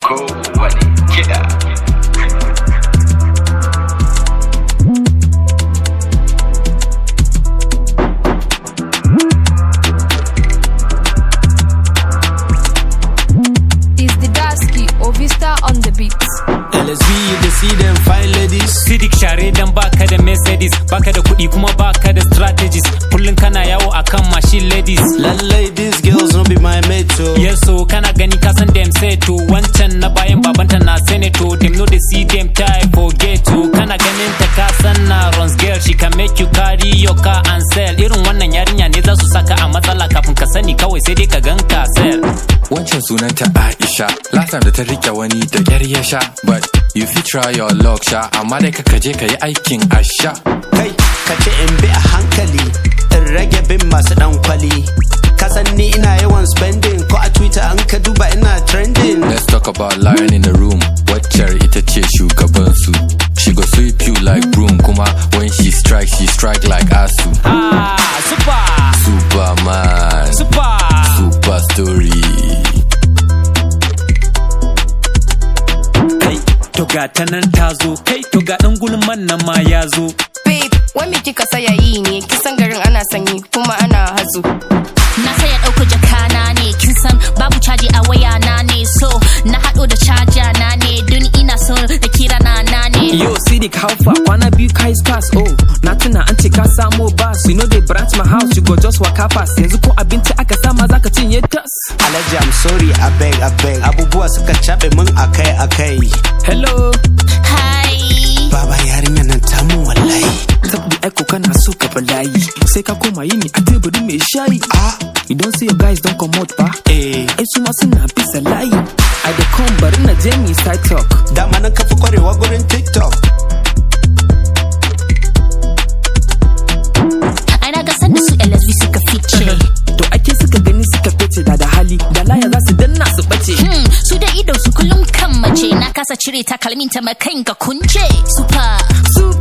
kowane kiɗa. On the beat. LSV, you can see them fine ladies. Sidik share dan baka da Mercedes, baka da kuɗi kuma baka da strategies. Kullun kana yawo akan machine ladies. Lallai these girls no be my mate so. Yes so kana gani ka san them say to wancan na bayan babanta na senator. Them no they see them type forget to. Kana ganin ta ka san na runs girl, she can make you carry your car and sell. Irin wannan yarinya ne za su saka a matsala kafin ka sani kawai sai dai ka ganka sell. Wancan sunanta Aisha, last time da ta rike wani da yar ya sha, but you fit try your luck sha, amma dai ka je ka yi aikin asha. Kai, ka ce in bi a hankali, in rage bin masu dan kwali. Ka san ni ina yawan spending, ko a Twitter an ka duba ina trending. Let's talk about lion in the room, wacce ita ce shugaban su. She go sweep you like broom, kuma when she strike like asu. Ah, super! Superman. Super story. To ga ta nan ta zo, kai to ga ɗan gulman nan ma ya zo. Babe, wai me kika saya yi ne? Kisan garin ana sanyi kuma ana hazo. Na saya ɗauko jakana ne, kin san babu caji a waya na ne, so na haɗo da caja na ne, dun ina so da kira na ne. Yo, Sidik haufa, kwana biyu kai pass, oh, na tuna an ce ka samo bus, you know they branch my house, you go just waka pass, yanzu ko abinci aka sama zaka cinye tas. Alhaji I'm sorry, I beg, abubuwa suka caɓe min akai. Hello. Hi. Baba yarinya nan ta mun wallahi. Sabbi aiko kana so ka balayi, sai ka koma yini a teburi mai shayi. Ah, you don't see your guys don't come out ba? eh. Ai su ma suna bisa layi. I dey come bari na je mi side talk. Dama nan ka fi kwarewa gurin TikTok. Ai na ga sanda su LSV suka fice. To ake suka gani suka fice da hali, da laya za su danna su bace. Su da ido su kullum kan mace, na kasa cire takalmin ta makan ga kunce. Super.